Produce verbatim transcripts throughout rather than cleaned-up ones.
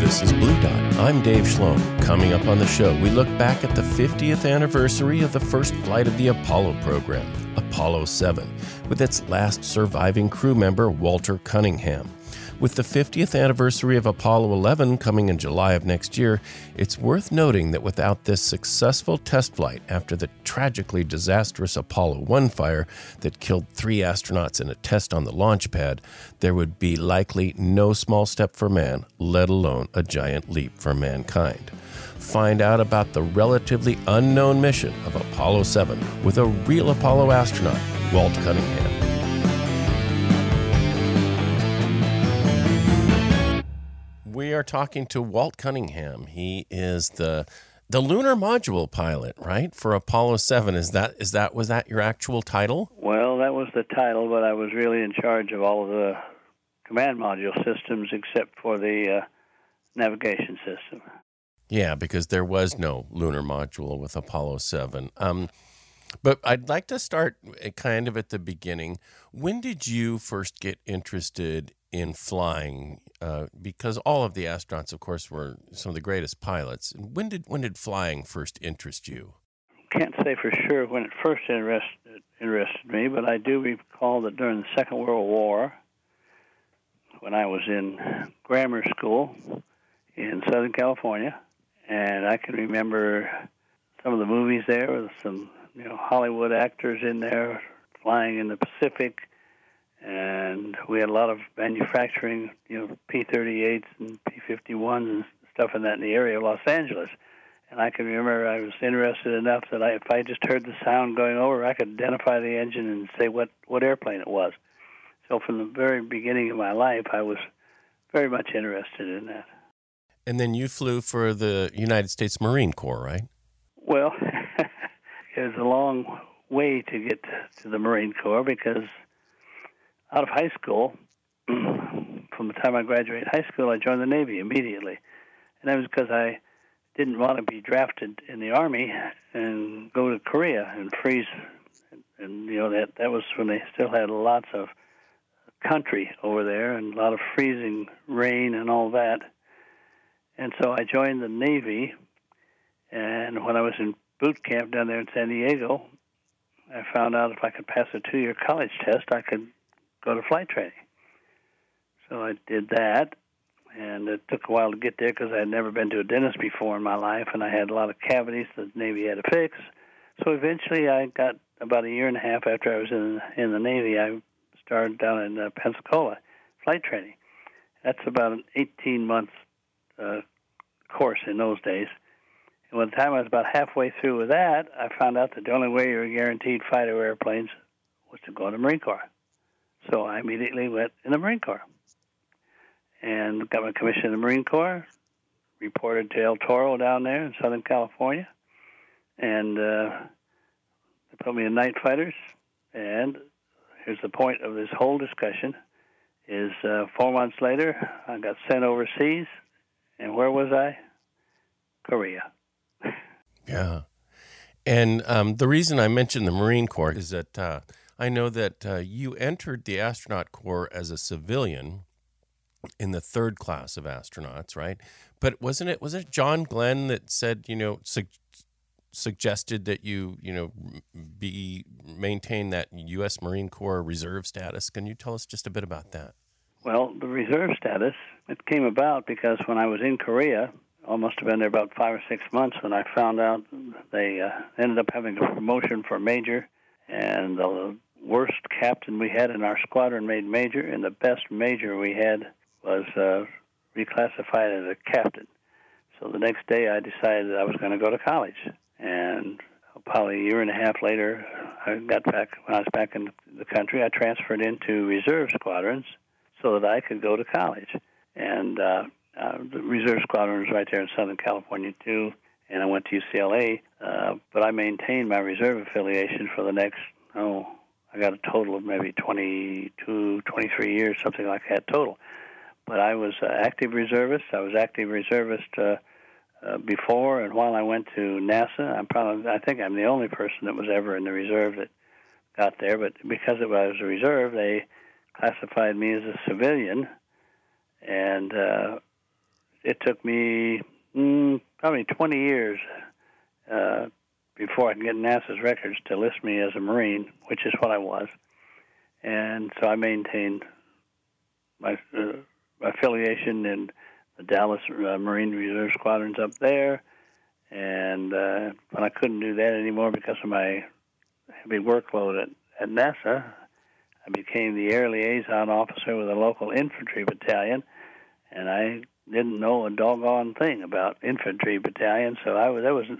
This is Blue Dot. I'm Dave Schloem. Coming up on the show, we look back at the fiftieth anniversary of the first flight of the Apollo program, Apollo seven, with its last surviving crew member, Walter Cunningham. With the fiftieth anniversary of Apollo eleven coming in July of next year, it's worth noting that without this successful test flight after the tragically disastrous Apollo one fire that killed three astronauts in a test on the launch pad, there would be likely no small step for man, let alone a giant leap for mankind. Find out about the relatively unknown mission of Apollo seven with a real Apollo astronaut, Walt Cunningham. We are talking to Walt Cunningham. He is the the lunar module pilot, right, for Apollo seven. Is that is that was that your actual title? Well, that was the title, but I was really in charge of all of the command module systems except for the uh, navigation system. Yeah, because there was no lunar module with Apollo seven. Um, but I'd like to start kind of at the beginning. When did you first get interested in flying? Uh, because all of the astronauts, of course, were some of the greatest pilots. When did when did flying first interest you? Can't say for sure when it first interested interested me, but I do recall that during the Second World War, when I was in grammar school in Southern California, and I can remember some of the movies there with some you know Hollywood actors in there flying in the Pacific. And we had a lot of manufacturing, you know, P thirty-eights and P fifty-ones and stuff in that in the area of Los Angeles. And I can remember I was interested enough that I, if I just heard the sound going over, I could identify the engine and say what, what airplane it was. So from the very beginning of my life, I was very much interested in that. And then you flew for the United States Marine Corps, right? Well, it was a long way to get to the Marine Corps because out of high school, from the time I graduated high school, I joined the Navy immediately. And that was because I didn't want to be drafted in the Army and go to Korea and freeze. And, and you know, that, that was when they still had lots of country over there and a lot of freezing rain and all that. And so I joined the Navy, and when I was in boot camp down there in San Diego, I found out if I could pass a two-year college test, I could go to flight training. So I did that, and it took a while to get there because I had never been to a dentist before in my life, and I had a lot of cavities that the Navy had to fix. So eventually I got about a year and a half after I was in, in the Navy, I started down in uh, Pensacola, flight training. That's about an eighteen-month uh, course in those days. And by the time I was about halfway through with that, I found out that the only way you were guaranteed fighter airplanes was to go in the Marine Corps. So I immediately went in the Marine Corps and got my commission in the Marine Corps, reported to El Toro down there in Southern California, and uh, they put me in night fighters. And here's the point of this whole discussion, is uh, four months later, I got sent overseas, and where was I? Korea. Yeah. And um, the reason I mentioned the Marine Corps is that uh, I know that uh, you entered the astronaut corps as a civilian in the third class of astronauts, right? But wasn't it was it John Glenn that said, you know, su- suggested that you, you know, be maintain that U S Marine Corps reserve status? Can you tell us just a bit about that? Well, the reserve status, it came about because when I was in Korea, I must have been there about five or six months when I found out they uh, ended up having a promotion for major, and the worst captain we had in our squadron made major, and the best major we had was uh, reclassified as a captain. So the next day I decided I was going to go to college. And probably a year and a half later, I got back, when I was back in the country, I transferred into reserve squadrons so that I could go to college. And uh, uh, the reserve squadron was right there in Southern California, too, and I went to U C L A. Uh, but I maintained my reserve affiliation for the next, oh, I got a total of maybe twenty-two, twenty-three years, something like that total. But I was uh, active reservist. I was active reservist uh, uh, before and while I went to NASA. I'm probably, I think I'm the only person that was ever in the reserve that got there. But because it was a reserve, they classified me as a civilian. And uh, it took me mm, probably twenty years uh, before I can get NASA's records to list me as a Marine, which is what I was. And so I maintained my uh, affiliation in the Dallas uh, Marine Reserve Squadrons up there. And uh, when I couldn't do that anymore because of my heavy workload at, at NASA, I became the air liaison officer with a local infantry battalion, and I didn't know a doggone thing about infantry battalions, so I was that was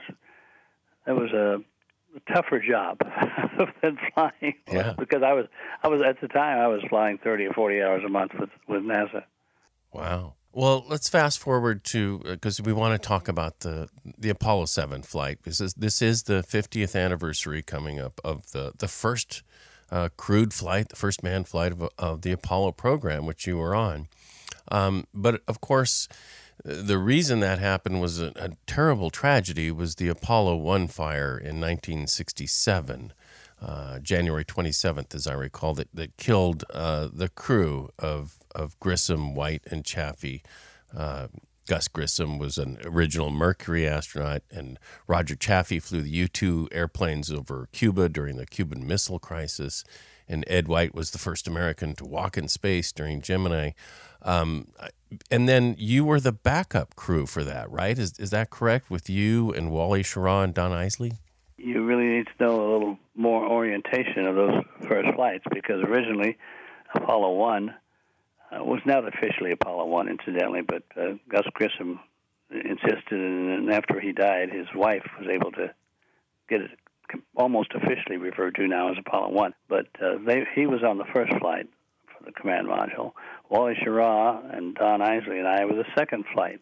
that was a, a tougher job than flying. Yeah. Because I was I was at the time I was flying thirty or forty hours a month with, with NASA. Wow. Well, let's fast forward to, because uh, we want to talk about the the Apollo seven flight. This is this is the fiftieth anniversary coming up of the the first uh, crewed flight, the first manned flight of, of the Apollo program, which you were on. Um, but of course, the reason that happened was a, a terrible tragedy. Was the Apollo one fire in nineteen sixty-seven, uh, January twenty-seventh, as I recall, that that killed uh, the crew of of Grissom, White, and Chaffee. Uh, Gus Grissom was an original Mercury astronaut, and Roger Chaffee flew the U two airplanes over Cuba during the Cuban Missile Crisis, and Ed White was the first American to walk in space during Gemini. Um, and then you were the backup crew for that, right? Is is that correct, with you and Wally Schirra and Don Isley? You really need to know a little more orientation of those first flights, because originally Apollo one Uh, was not officially Apollo one, incidentally, but uh, Gus Grissom insisted, and after he died, his wife was able to get it almost officially referred to now as Apollo one. But uh, they, he was on the first flight for the command module. Wally Schirra and Don Isley and I were the second flight,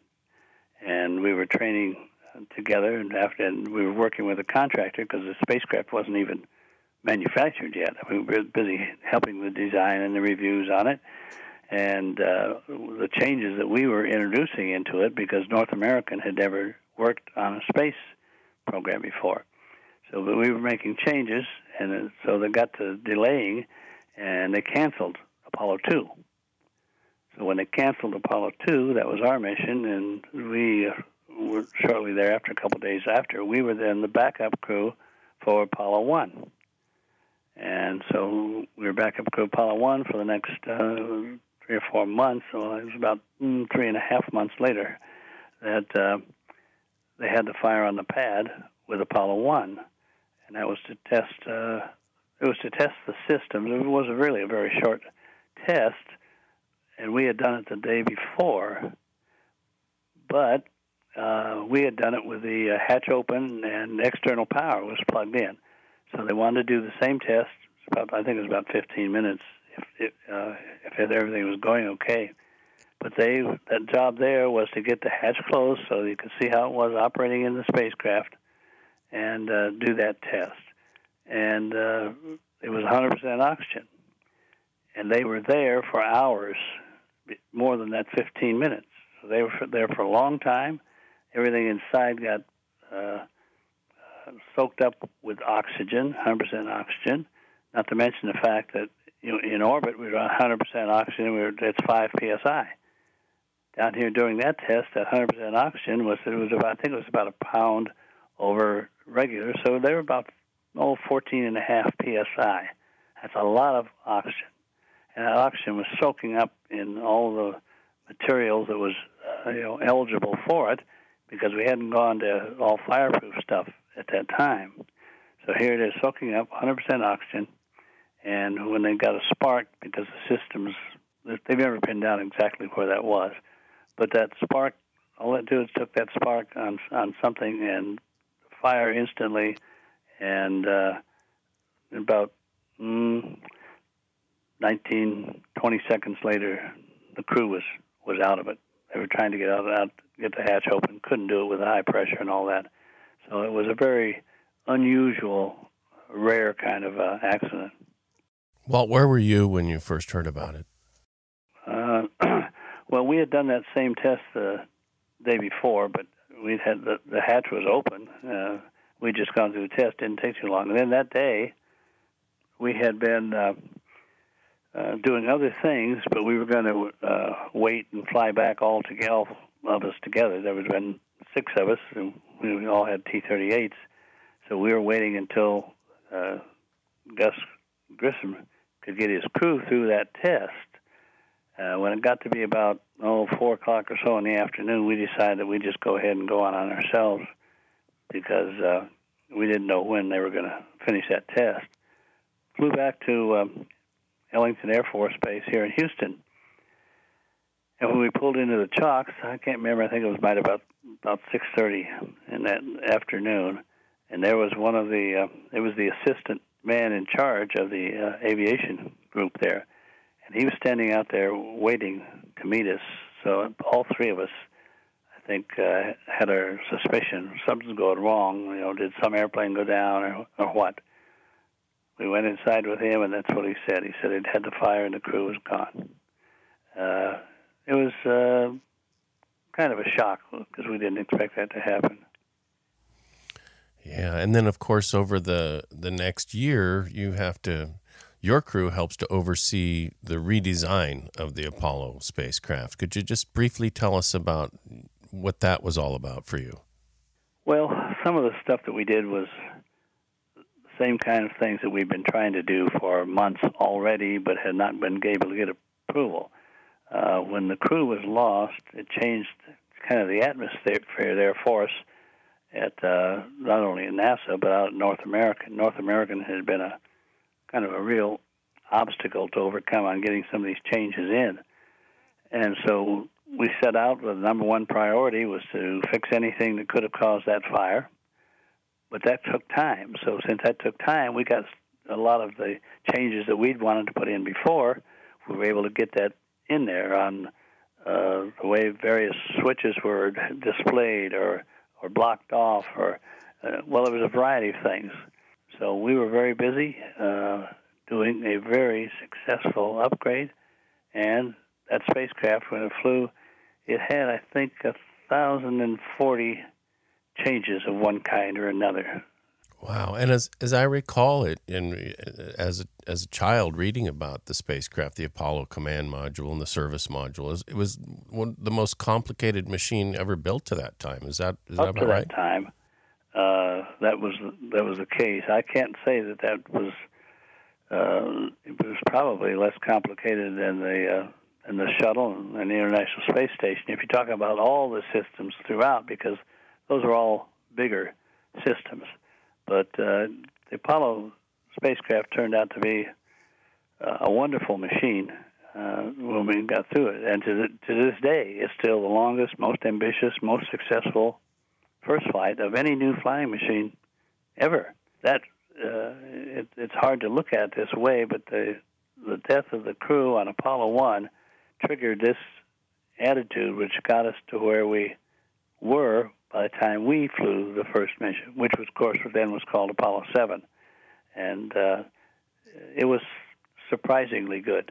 and we were training together, and after and we were working with a contractor because the spacecraft wasn't even manufactured yet. We were busy helping the design and the reviews on it. And uh, the changes that we were introducing into it, because North American had never worked on a space program before. So but we were making changes, and so they got to delaying, and they canceled Apollo two. So when they canceled Apollo two, that was our mission, and we were shortly thereafter, a couple of days after, we were then the backup crew for Apollo one. And so we were backup crew Apollo one for the next uh, three or four months, so it was about mm, three and a half months later that uh, they had the fire on the pad with Apollo one, and that was to test. Uh, it was to test the systems. It was really a very short test, and we had done it the day before, but uh, we had done it with the uh, hatch open and external power was plugged in. So they wanted to do the same test. It's about, I think it was about fifteen minutes. If it, uh, if everything was going okay. But they that job there was to get the hatch closed so you could see how it was operating in the spacecraft and uh, do that test. And uh, it was one hundred percent oxygen. And they were there for hours, more than that fifteen minutes. So they were there for a long time. Everything inside got uh, soaked up with oxygen, one hundred percent oxygen, not to mention the fact that you know, in orbit, we were one hundred percent oxygen. We were that's five P S I. Down here during that test, that one hundred percent oxygen was it was about I think it was about a pound over regular. So they were about oh fourteen and a half P S I. That's a lot of oxygen, and that oxygen was soaking up in all the materials that was uh, you know eligible for it, because we hadn't gone to all fireproof stuff at that time. So here it is soaking up one hundred percent oxygen. And when they got a spark, because the systems, they've never pinned down exactly where that was, but that spark, all it did was took that spark on on something and fire instantly, and uh, about mm, nineteen, twenty seconds later, the crew was, was out of it. They were trying to get out, out, get the hatch open, couldn't do it with high pressure and all that. So it was a very unusual, rare kind of uh, accident. Walt, where were you when you first heard about it? Uh, well, we had done that same test the day before, but we had the, the hatch was open. Uh, we'd just gone through the test; didn't take too long. And then that day, we had been uh, uh, doing other things, but we were going to uh, wait and fly back all together, of us together. There would have been six of us, and we all had T thirty-eights. So we were waiting until uh, Gus Grissom could get his crew through that test. Uh, when it got to be about, oh, four o'clock or so in the afternoon, we decided that we'd just go ahead and go on on ourselves because uh, we didn't know when they were going to finish that test. Flew back to um, Ellington Air Force Base here in Houston. And when we pulled into the Chalks, I can't remember, I think it was about about, about six thirty in that afternoon, and there was one of the, uh, it was the assistant man in charge of the uh, aviation group there, and he was standing out there waiting to meet us. So all three of us, I think, uh, had our suspicion something's going wrong. You know, did some airplane go down or, or what? We went inside with him, and that's what he said. He said he'd had the fire and the crew was gone. Uh, it was uh, kind of a shock because we didn't expect that to happen. Yeah, and then, of course, over the, the next year, you have to, your crew helps to oversee the redesign of the Apollo spacecraft. Could you just briefly tell us about what that was all about for you? Well, some of the stuff that we did was the same kind of things that we've been trying to do for months already, but had not been able to get approval. Uh, when the crew was lost, it changed kind of the atmosphere there for us at uh, not only in NASA, but out in North America. North American had been a kind of a real obstacle to overcome on getting some of these changes in. And so we set out with the number one priority was to fix anything that could have caused that fire. But that took time. So since that took time, we got a lot of the changes that we'd wanted to put in before. We were able to get that in there on uh, the way various switches were displayed or or blocked off, or, uh, well, there was a variety of things. So we were very busy uh, doing a very successful upgrade, and that spacecraft, when it flew, it had, I think, one thousand forty changes of one kind or another. Wow. And as as I recall it, in, as, a, as a child reading about the spacecraft, the Apollo command module and the service module, it was one of the most complicated machine ever built to that time. Is that is Up that to right? that time, uh, that was that was the case. I can't say that that was uh, it was probably less complicated than the uh, than the shuttle and the International Space Station. If you talk about all the systems throughout, because those are all bigger systems. But uh, the Apollo spacecraft turned out to be uh, a wonderful machine uh, when we got through it. And to, the, to this day, it's still the longest, most ambitious, most successful first flight of any new flying machine ever. That uh, it, it's hard to look at this way, but the, the death of the crew on Apollo one triggered this attitude, which got us to where we were by the time we flew the first mission, which was, of course, then was called Apollo seven. And uh, it was surprisingly good.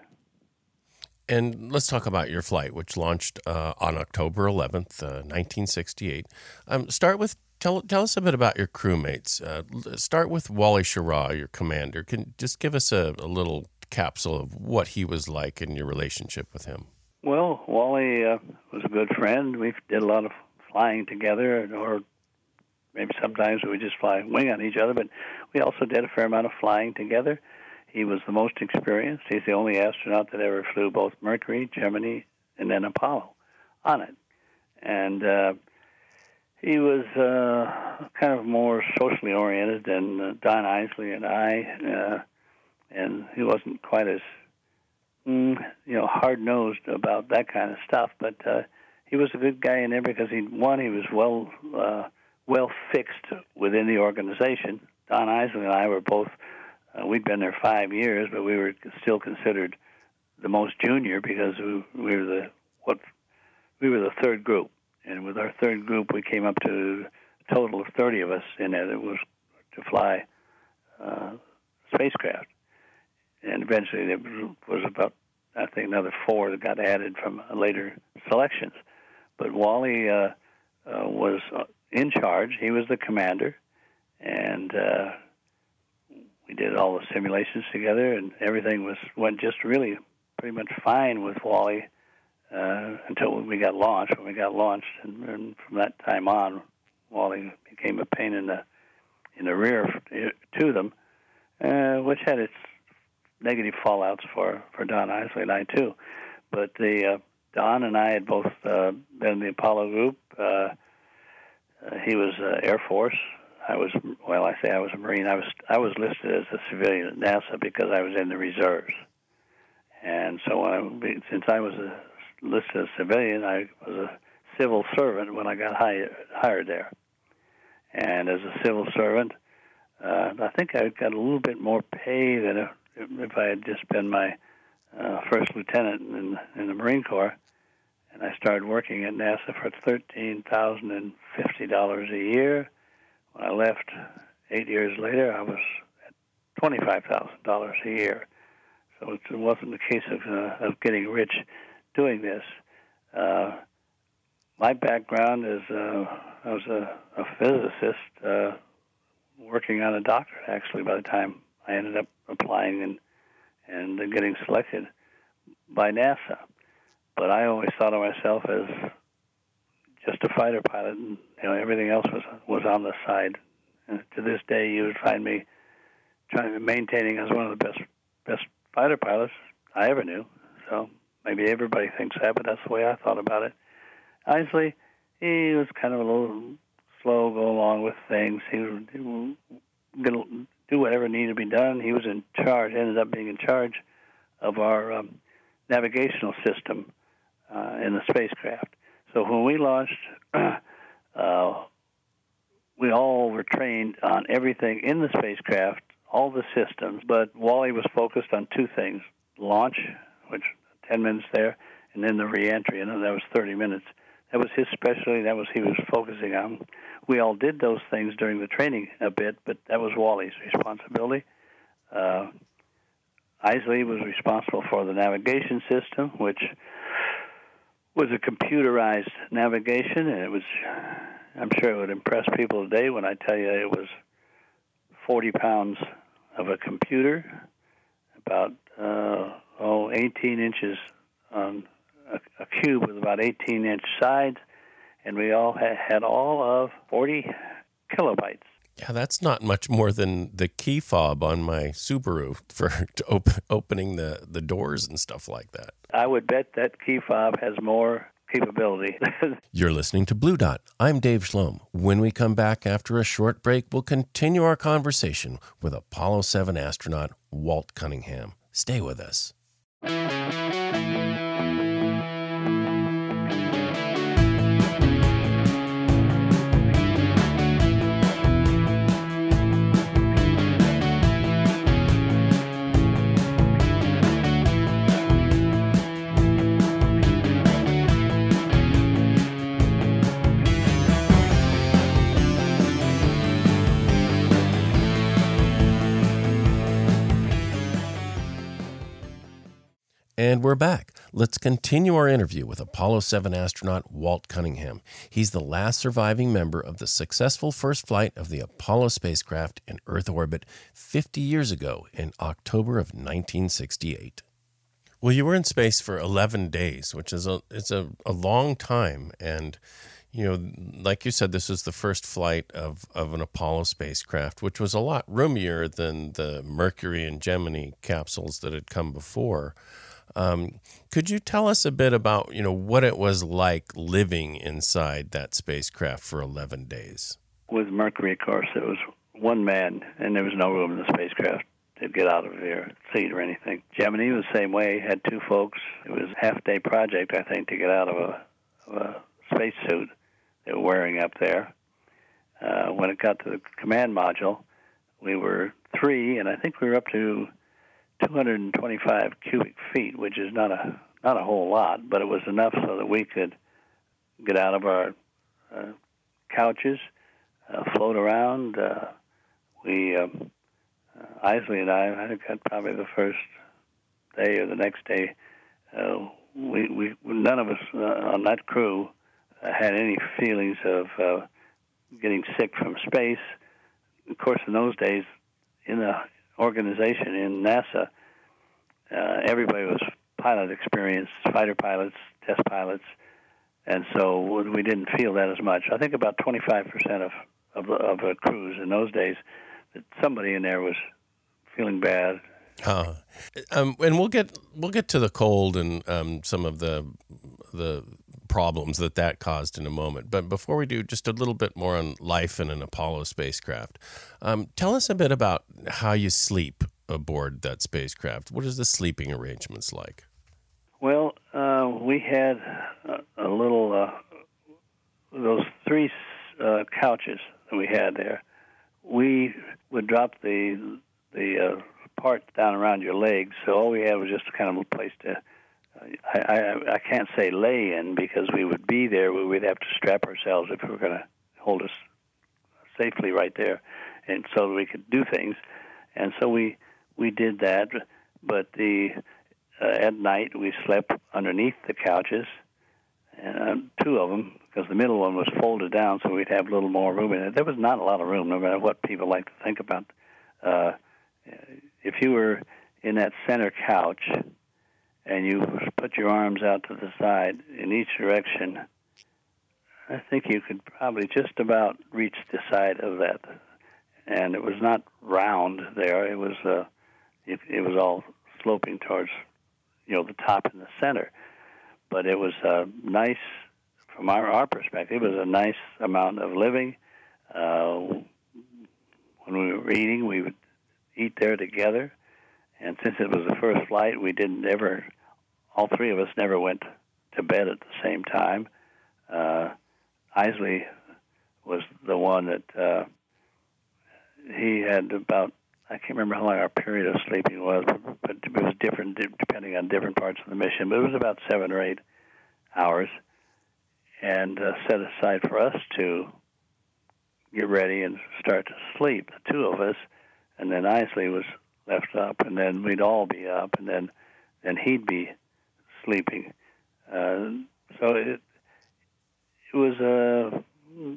And let's talk about your flight, which launched uh, on October eleventh, uh, nineteen sixty-eight. Um, start with, tell, tell us a bit about your crewmates. Uh, start with Wally Schirra, your commander. Can just give us a, a little capsule of what he was like in your relationship with him. Well, Wally uh, was a good friend. We did a lot of flying together, or maybe sometimes we just fly wing on each other, but we also did a fair amount of flying together. He was the most experienced. He's the only astronaut that ever flew both Mercury, Gemini, and then Apollo on it. And uh, he was uh, kind of more socially oriented than uh, Don Isley and I, uh, and he wasn't quite as mm, you know hard-nosed about that kind of stuff, but uh, he was a good guy in there because he one he was well uh, well fixed within the organization. Don Isley and I were both uh, we'd been there five years, but we were still considered the most junior because we, we were the what we were the third group, and with our third group we came up to a total of thirty of us in there that was to fly uh, spacecraft, and eventually there was about I think another four that got added from later selections. But Wally uh, uh, was in charge. He was the commander, and uh, we did all the simulations together, and everything was went just really pretty much fine with Wally uh, until we got launched. When we got launched, and, and from that time on, Wally became a pain in the in the rear to them, uh, which had its negative fallouts for, for Don Isley and I too. But the uh, Don and I had both uh, been in the Apollo group. Uh, uh, he was uh, Air Force. I was, well, I say I was a Marine. I was I was listed as a civilian at NASA because I was in the reserves. And so when I, since I was a, listed as a civilian, I was a civil servant when I got hired, hired there. And as a civil servant, uh, I think I got a little bit more pay than if, if I had just been my uh, first lieutenant in, in the Marine Corps. And I started working at NASA for thirteen thousand fifty dollars a year. When I left eight years later, I was at twenty-five thousand dollars a year. So it wasn't the case of, uh, of getting rich doing this. Uh, my background is uh, I was a, a physicist uh, working on a doctorate, actually, by the time I ended up applying and, and getting selected by NASA. But I always thought of myself as just a fighter pilot, and you know everything else was was on the side. And to this day, you would find me trying to maintaining as one of the best best fighter pilots I ever knew. So maybe everybody thinks that, but that's the way I thought about it. Isley, he was kind of a little slow, go along with things. He would do whatever needed to be done. He was in charge, ended up being in charge of our um, navigational system uh, in the spacecraft. So when we launched, uh, we all were trained on everything in the spacecraft, all the systems, but Wally was focused on two things: launch, which ten minutes there, and then the reentry, and that was thirty minutes. That was his specialty. That was he was focusing on. We all did those things during the training a bit, but that was Wally's responsibility. Uh, Isley was responsible for the navigation system, which was a computerized navigation, and it was, I'm sure it would impress people today when I tell you it was forty pounds of a computer, about, uh, oh, eighteen inches on a, a cube with about eighteen inch sides, and we all had, had all of forty kilobytes. Yeah, that's not much more than the key fob on my Subaru for op- opening the, the doors and stuff like that. I would bet that key fob has more capability. You're listening to Blue Dot. I'm Dave Schlom. When we come back after a short break, we'll continue our conversation with Apollo seven astronaut Walt Cunningham. Stay with us. And we're back. Let's continue our interview with Apollo seven astronaut Walt Cunningham. He's the last surviving member of the successful first flight of the Apollo spacecraft in Earth orbit fifty years ago in October of nineteen sixty-eight. Well, you were in space for eleven days, which is a it's a, a long time. And, you know, like you said, this was the first flight of, of an Apollo spacecraft, which was a lot roomier than the Mercury and Gemini capsules that had come before. Um, could you tell us a bit about, you know, what it was like living inside that spacecraft for eleven days? With Mercury, of course, it was one man, and there was no room in the spacecraft to get out of their seat or anything. Gemini was the same way, had two folks. It was a half-day project, I think, to get out of a, of a spacesuit they were wearing up there. Uh, when it got to the command module, we were three, and I think we were up to two hundred twenty-five cubic feet, which is not a not a whole lot, but it was enough so that we could get out of our uh, couches, uh, float around. Uh, we, um, uh, Isley and I, I think that probably the first day or the next day, uh, we, we none of us uh, on that crew uh, had any feelings of uh, getting sick from space. Of course, in those days, in the organization in NASA, uh, everybody was pilot experience, fighter pilots, test pilots, and so we didn't feel that as much. I think about twenty-five percent of of, of the crews in those days, that somebody in there was feeling bad. Uh, um, and we'll get we'll get to the cold and um, some of the the problems that that caused in a moment. But before we do, just a little bit more on life in an Apollo spacecraft. Um, tell us a bit about how you sleep aboard that spacecraft. What is the sleeping arrangements like? Well, uh, we had a, a little uh, those three uh, couches that we had there. We would drop the the uh, part down around your legs, so all we had was just kind of a place to. Uh, I, I I can't say lay in because we would be there. We would have to strap ourselves if we were going to hold us safely right there, and so that we could do things. And so we we did that. But the uh, at night we slept underneath the couches, and uh, two of them, because the middle one was folded down, so we'd have a little more room in it. There was not a lot of room, no matter what people like to think about. Uh, if you were in that center couch and you put your arms out to the side in each direction, I think you could probably just about reach the side of that. And it was not round there. It was uh, it, it was all sloping towards, you know, the top and the center. But it was uh, nice from our, our perspective. It was a nice amount of living. Uh, when we were eating, we would eat there together. And since it was the first flight, we didn't ever, all three of us never went to bed at the same time. Uh, Isley was the one that uh, he had about, I can't remember how long our period of sleeping was, but it was different depending on different parts of the mission. But it was about seven or eight hours, and uh, set aside for us to get ready and start to sleep, the two of us, and then Isley was left up, and then we'd all be up, and then then he'd be sleeping. Uh, so it it was a uh,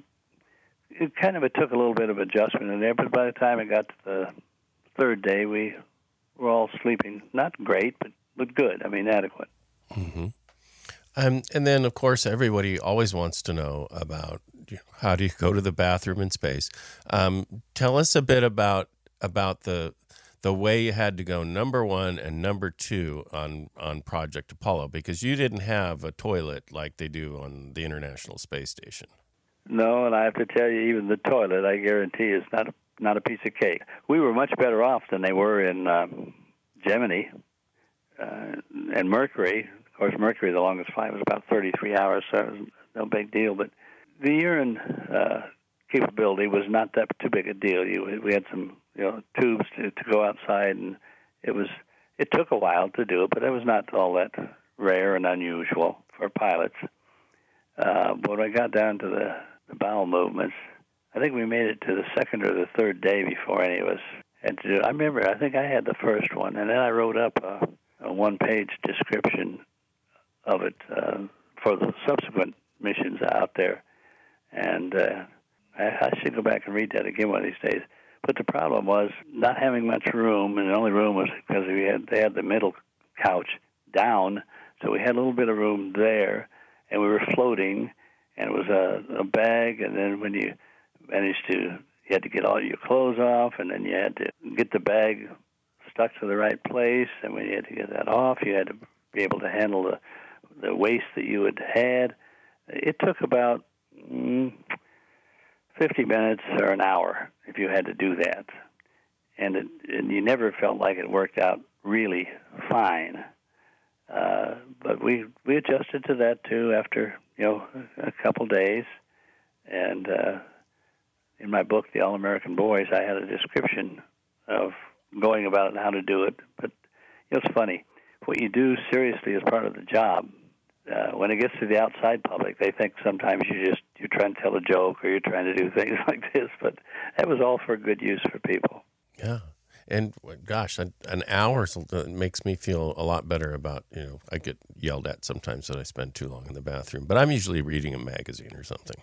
it kind of it took a little bit of adjustment in there, but by the time it got to the third day, we were all sleeping, not great, but but good. I mean, adequate. Mm-hmm. Um, and then, of course, everybody always wants to know about, you know, how do you go to the bathroom in space. Um, tell us a bit about about the the way you had to go number one and number two on, on Project Apollo, because you didn't have a toilet like they do on the International Space Station. No, and I have to tell you, even the toilet, I guarantee, is not a, not a piece of cake. We were much better off than they were in um, Gemini uh, and Mercury. Of course, Mercury, the longest flight, was about thirty-three hours, so it was no big deal. But the urine uh, capability was not that too big a deal. You, we had some, you know, tubes to, to go outside, and it was it took a while to do it, but it was not all that rare and unusual for pilots. Uh, but when I got down to the, the bowel movements, I think we made it to the second or the third day before any of us had to do it. I remember, I think I had the first one, and then I wrote up a, a one-page description of it uh, for the subsequent missions out there. And uh, I, I should go back and read that again one of these days. But the problem was not having much room, and the only room was because we had they had the middle couch down, so we had a little bit of room there, and we were floating, and it was a, a bag, and then when you managed to, you had to get all your clothes off, and then you had to get the bag stuck to the right place, and when you had to get that off, you had to be able to handle the, the waste that you had had. It took about mm, fifty minutes or an hour if you had to do that. And, it, and you never felt like it worked out really fine. Uh, but we we adjusted to that, too, after, you know, a couple days. And uh, in my book, The All-American Boys, I had a description of going about it and how to do it. But it's funny. What you do seriously as part of the job, Uh, when it gets to the outside public, they think sometimes you just you're trying to tell a joke or you're trying to do things like this. But that was all for good use for people. Yeah, and gosh, an, an hour makes me feel a lot better about, you know, I get yelled at sometimes that I spend too long in the bathroom, but I'm usually reading a magazine or something.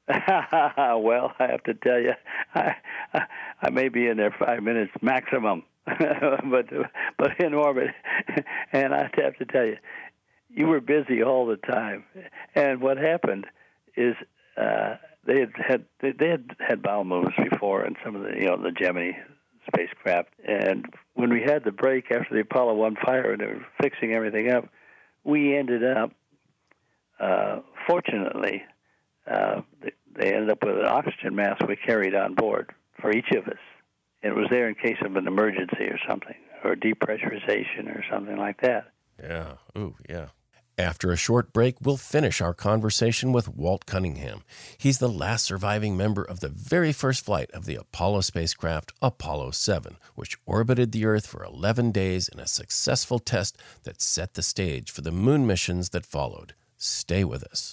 Well, I have to tell you, I, I may be in there five minutes maximum. but but in orbit. And I have to tell you, you were busy all the time. And what happened is uh, they had had they, they had had bowel movements before in some of the you know the Gemini spacecraft. And when we had the break after the Apollo one fire and they were fixing everything up, we ended up, uh, fortunately, uh, they, they ended up with an oxygen mask we carried on board for each of us. It was there in case of an emergency or something, or depressurization or something like that. Yeah. Ooh, yeah. After a short break, we'll finish our conversation with Walt Cunningham. He's the last surviving member of the very first flight of the Apollo spacecraft, Apollo seven, which orbited the Earth for eleven days in a successful test that set the stage for the moon missions that followed. Stay with us.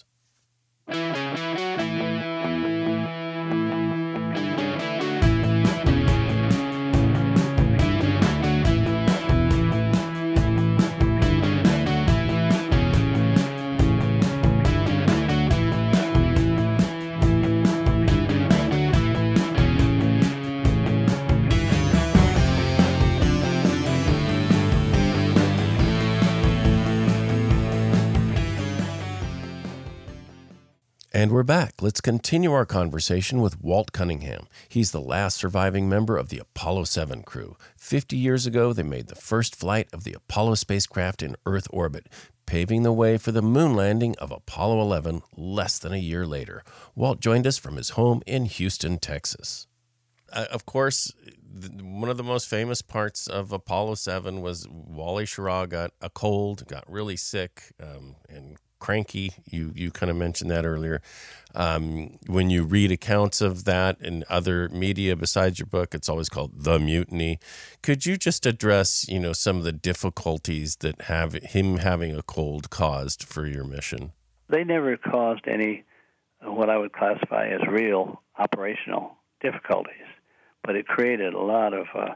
And we're back. Let's continue our conversation with Walt Cunningham. He's the last surviving member of the Apollo seven crew. Fifty years ago, they made the first flight of the Apollo spacecraft in Earth orbit, paving the way for the moon landing of Apollo eleven less than a year later. Walt joined us from his home in Houston, Texas. Uh, of course, th- one of the most famous parts of Apollo seven was Wally Schirra got a cold, got really sick, um, and cranky. You you kind of mentioned that earlier. Um, when you read accounts of that in other media besides your book, it's always called The Mutiny. Could you just address, you know, some of the difficulties that have him having a cold caused for your mission? They never caused any uh, what I would classify as real operational difficulties, but it created a lot of uh,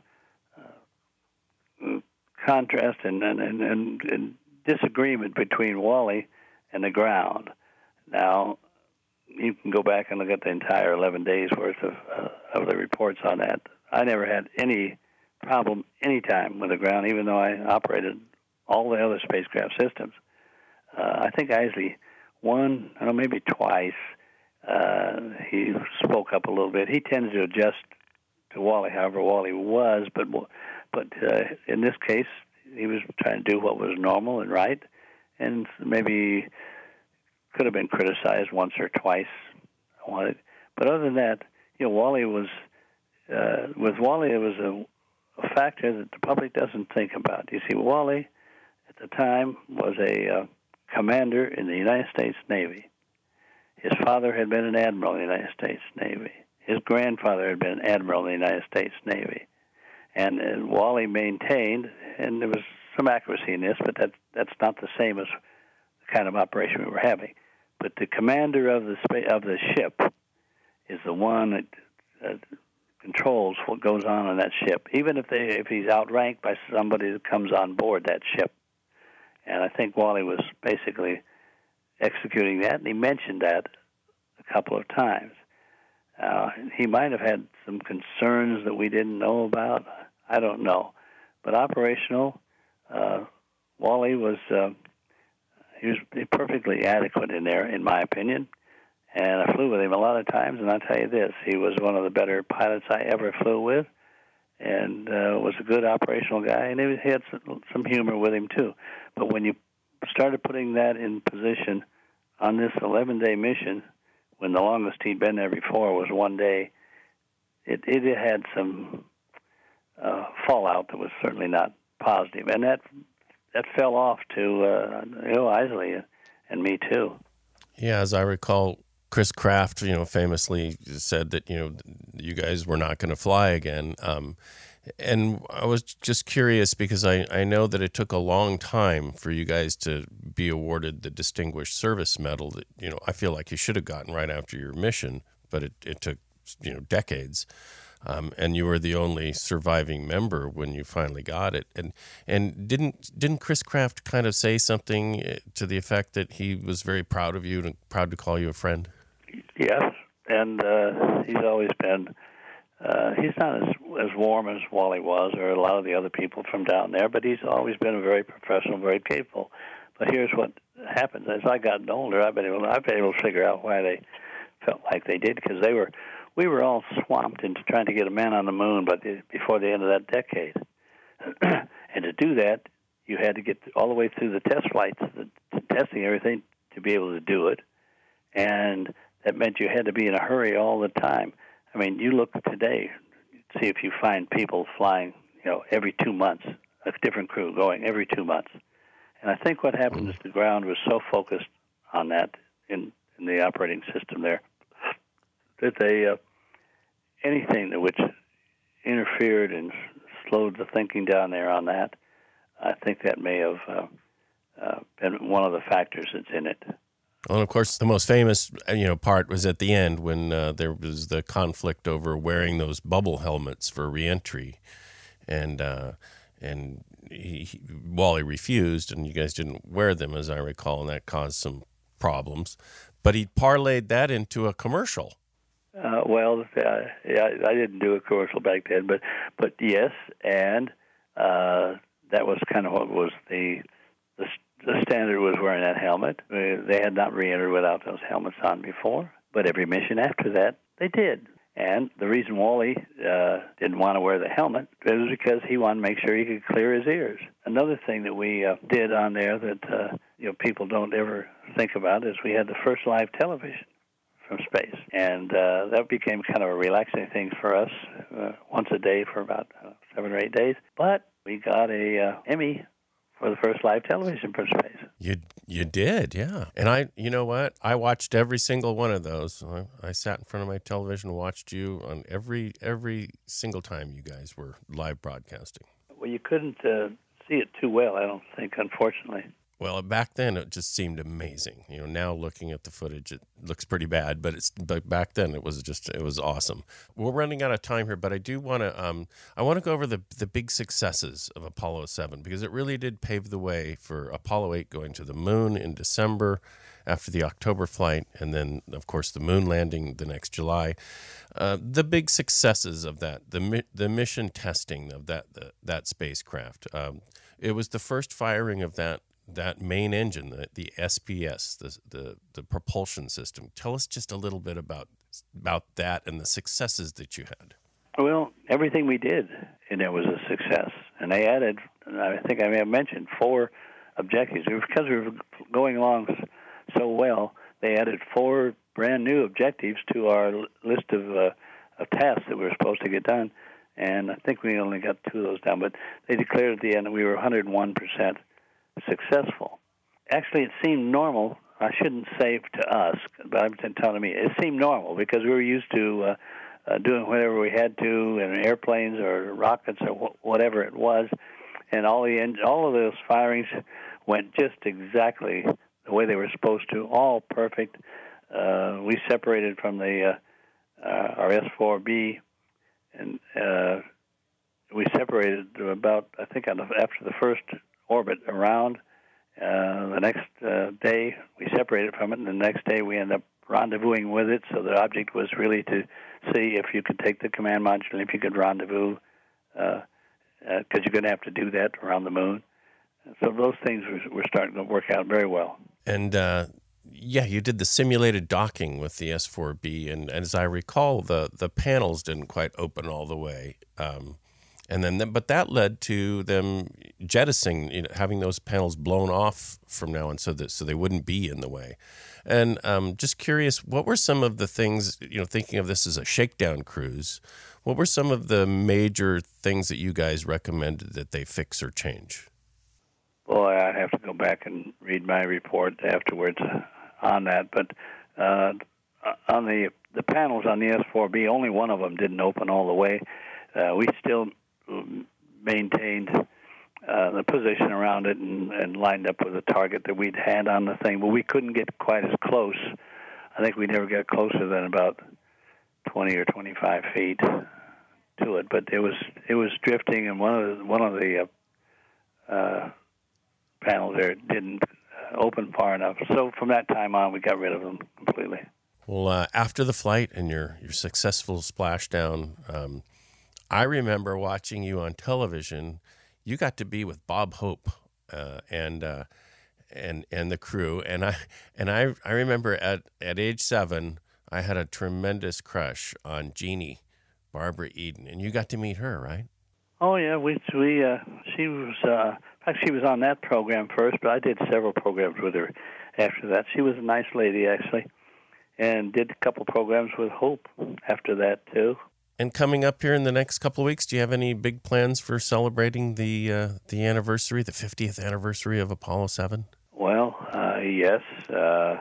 uh, contrast and and, and, and and disagreement between Wally and the ground. Now, you can go back and look at the entire eleven days worth of uh, of the reports on that. I never had any problem any time with the ground, even though I operated all the other spacecraft systems. Uh, I think Isley one, I don't know, maybe twice, uh, he spoke up a little bit. He tended to adjust to Wally, however Wally was, but but uh, in this case, he was trying to do what was normal and right, and maybe could have been criticized once or twice. But other than that, you know, Wally was, uh, with Wally, it was a, a factor that the public doesn't think about. You see, Wally, at the time, was a uh, commander in the United States Navy. His father had been an admiral in the United States Navy. His grandfather had been an admiral in the United States Navy. And, and Wally maintained, and there was some accuracy in this, but that, that's not the same as the kind of operation we were having. But the commander of the spa- of the ship is the one that uh, controls what goes on on that ship, even if they if he's outranked by somebody that comes on board that ship. And I think Wally was basically executing that, and he mentioned that a couple of times. Uh, he might have had some concerns that we didn't know about. I don't know. But operational, uh, Wally was uh, he was perfectly adequate in there, in my opinion. And I flew with him a lot of times, and I'll tell you this, he was one of the better pilots I ever flew with, and uh, was a good operational guy, and he had some humor with him too. But when you started putting that in position on this eleven-day mission, when the longest he'd been there before was one day, it, it had some uh, fallout that was certainly not positive, and that that fell off to uh, you know, Isley and me too. Yeah, as I recall, Chris Kraft, you know, famously said that, you know, you guys were not going to fly again. Um, and I was just curious because I, I know that it took a long time for you guys to be awarded the Distinguished Service Medal that, you know, I feel like you should have gotten right after your mission, but it, it took, you know, decades. Um, and you were the only surviving member when you finally got it. And and didn't didn't Chris Kraft kind of say something to the effect that he was very proud of you and proud to call you a friend? Yes, and uh, he's always been uh, he's not as as warm as Wally was, or a lot of the other people from down there. But he's always been a very professional, very capable. But here's what happens: as I gotten older, I've been able, I've been able to figure out why they felt like they did, because they were, we were all swamped into trying to get a man on the moon, but before the end of that decade, and to do that, you had to get all the way through the test flights, the, the testing everything to be able to do it, and that meant you had to be in a hurry all the time. I mean, you look today, see if you find people flying, you know, every two months, a different crew going every two months. And I think what happened is the ground was so focused on that in, in the operating system there that they, uh, anything that which interfered and slowed the thinking down there on that, I think that may have uh, uh, been one of the factors that's in it. Well, and of course, the most famous, you know, part was at the end when uh, there was the conflict over wearing those bubble helmets for reentry, and uh, and he, he, Wally refused, and you guys didn't wear them, as I recall, and that caused some problems. But he parlayed that into a commercial. Uh, well, uh, yeah, I didn't do a commercial back then, but but yes, and uh, that was kind of what was the the. The standard was wearing that helmet. They had not re-entered without those helmets on before, but every mission after that, they did. And the reason Wally uh, didn't want to wear the helmet was because he wanted to make sure he could clear his ears. Another thing that we uh, did on there that uh, you know people don't ever think about is we had the first live television from space, and uh, that became kind of a relaxing thing for us, uh, once a day for about uh, seven or eight days. But we got a uh, Emmy for the first live television from space. You you did, yeah. And I, you know what? I watched every single one of those. I, I sat in front of my television and watched you on every every single time you guys were live broadcasting. Well, you couldn't uh, see it too well, I don't think, unfortunately. Well, back then it just seemed amazing. You know, now looking at the footage, it looks pretty bad, but it's but back then it was just it was awesome. We're running out of time here, but I do want to um I want to go over the the big successes of Apollo seven, because it really did pave the way for Apollo eight going to the moon in December after the October flight, and then of course the moon landing the next July. Uh, the big successes of that, the the mission testing of that the, that spacecraft. Um, it was the first firing of that. That main engine, the, the S P S, the, the the propulsion system. Tell us just a little bit about about that and the successes that you had. Well, everything we did in there was a success. And they added, I think I may have mentioned, four objectives. Because we were going along so well, they added four brand new objectives to our list of, uh, of tasks that we were supposed to get done. And I think we only got two of those down. But they declared at the end that we were one hundred one percent successful. Actually, it seemed normal. I shouldn't say to us, but I'm telling me it seemed normal because we were used to uh, uh, doing whatever we had to in airplanes or rockets or wh- whatever it was, and all the en- all of those firings went just exactly the way they were supposed to, all perfect. Uh, we separated from the uh, uh, our S four B, and uh, we separated about I think on the, after the first orbit around. Uh, the next uh, day, we separated from it, and the next day we ended up rendezvousing with it. So the object was really to see if you could take the command module, and if you could rendezvous, because uh, uh, you're going to have to do that around the moon. So those things were, were starting to work out very well. And uh, yeah, you did the simulated docking with the S four B, and, and as I recall, the the panels didn't quite open all the way. Um, And then, but that led to them jettisoning, you know, having those panels blown off from now on, so that so they wouldn't be in the way. And um, just curious, what were some of the things, you know, thinking of this as a shakedown cruise, what were some of the major things that you guys recommended that they fix or change? Boy, I have to go back and read my report afterwards on that. But uh, on the the panels on the S four B, only one of them didn't open all the way. Uh, we still maintained uh, the position around it and, and lined up with the target that we'd had on the thing, but we couldn't get quite as close. I think we never got closer than about twenty or twenty-five feet to it, but it was it was drifting, and one of the, one of the uh, uh, panels there didn't open far enough. So from that time on, we got rid of them completely. Well, uh, after the flight and your, your successful splashdown, um, I remember watching you on television. You got to be with Bob Hope uh, and uh, and and the crew, and I and I I remember at, at age seven, I had a tremendous crush on Jeannie, Barbara Eden, and you got to meet her, right? Oh yeah, we we uh, she was uh, in fact she was on that program first, but I did several programs with her after that. She was a nice lady actually, and did a couple programs with Hope after that too. And coming up here in the next couple of weeks, do you have any big plans for celebrating the uh, the anniversary, the fiftieth anniversary of Apollo seven? Well, uh, yes, uh,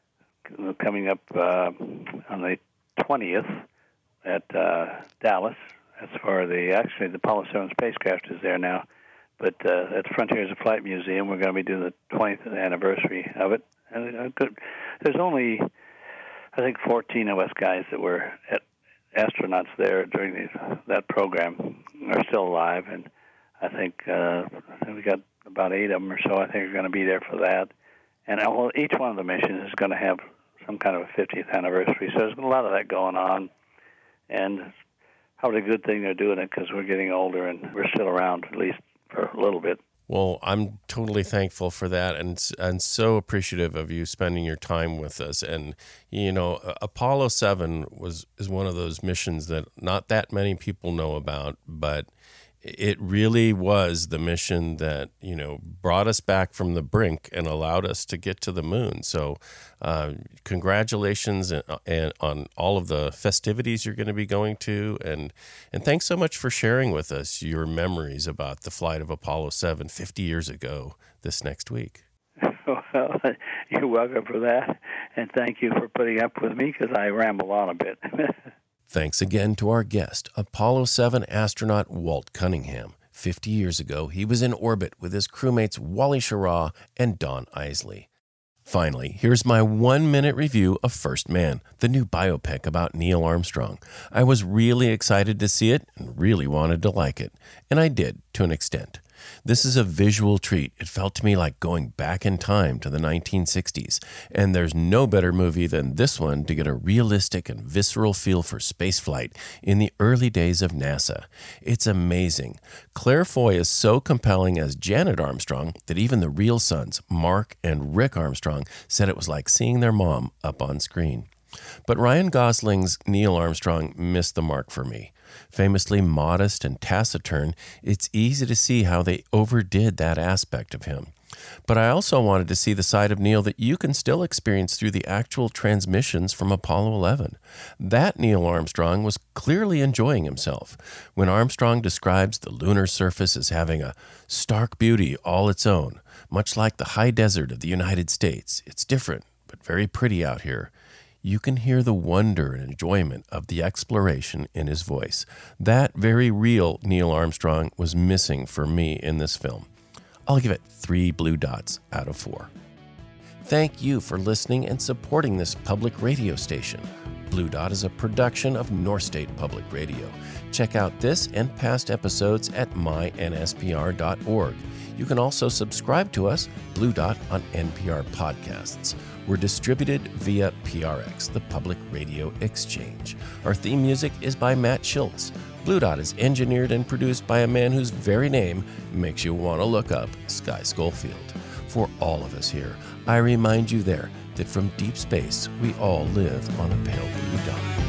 coming up uh, on the twentieth at uh, Dallas. That's for the, actually, the Apollo seven spacecraft is there now. But uh, at the Frontiers of Flight Museum, we're going to be doing the twentieth anniversary of it. And uh, good, there's only, I think, fourteen of us guys that were at astronauts there during the, that program are still alive. And I think, uh, I think we got about eight of them or so, I think, are going to be there for that. And all, each one of the missions is going to have some kind of a fiftieth anniversary. So there's a lot of that going on. And probably a good thing they're doing it because we're getting older and we're still around at least for a little bit. Well, I'm totally thankful for that and and so appreciative of you spending your time with us. And, you know, Apollo seven was is one of those missions that not that many people know about, but it really was the mission that, you know, brought us back from the brink and allowed us to get to the moon. So uh, congratulations and, and on all of the festivities you're going to be going to. And, and thanks so much for sharing with us your memories about the flight of Apollo seven fifty years ago this next week. Well, you're welcome for that. And thank you for putting up with me because I ramble on a bit. Thanks again to our guest, Apollo seven astronaut Walt Cunningham. Fifty years ago, he was in orbit with his crewmates Wally Schirra and Don Isley. Finally, here's my one-minute review of First Man, the new biopic about Neil Armstrong. I was really excited to see it and really wanted to like it, and I did to an extent. This is a visual treat. It felt to me like going back in time to the nineteen sixties, and there's no better movie than this one to get a realistic and visceral feel for spaceflight in the early days of NASA. It's amazing. Claire Foy is so compelling as Janet Armstrong that even the real sons, Mark and Rick Armstrong, said it was like seeing their mom up on screen. But Ryan Gosling's Neil Armstrong missed the mark for me. Famously modest and taciturn, it's easy to see how they overdid that aspect of him. But I also wanted to see the side of Neil that you can still experience through the actual transmissions from Apollo eleven. That Neil Armstrong was clearly enjoying himself. When Armstrong describes the lunar surface as having a stark beauty all its own, much like the high desert of the United States, it's different, but very pretty out here. You can hear the wonder and enjoyment of the exploration in his voice. That very real Neil Armstrong was missing for me in this film. I'll give it three blue dots out of four. Thank you for listening and supporting this public radio station. Blue Dot is a production of North State Public Radio. Check out this and past episodes at my N S P R dot org. You can also subscribe to us, Blue Dot, on N P R Podcasts. We're distributed via P R X, the Public Radio Exchange. Our theme music is by Matt Schultz. Blue Dot is engineered and produced by a man whose very name makes you want to look up Sky Schofield. For all of us here, I remind you there that from deep space, we all live on a pale blue dot.